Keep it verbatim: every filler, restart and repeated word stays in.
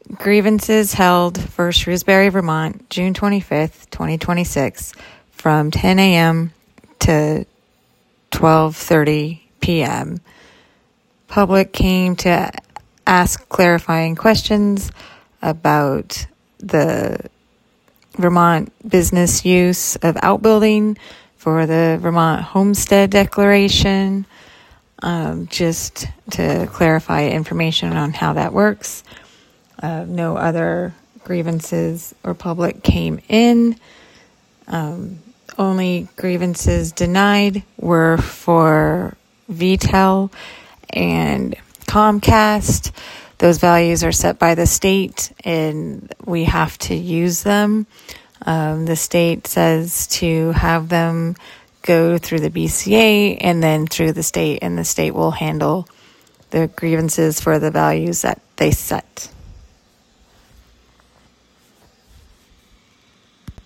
grievances held for Shrewsbury, Vermont, June twenty-fifth, twenty twenty-six, from ten a.m. to twelve thirty p.m. Public came to ask clarifying questions about the Vermont business use of outbuilding for the Vermont Homestead Declaration, um, just to clarify information on how that works. Uh, no other grievances or public came in. Um, only grievances denied were for V T E L and Comcast. Those values are set by the state, and we have to use them. Um, the state says to have them go through the B C A and then through the state, and the state will handle the grievances for the values that they set.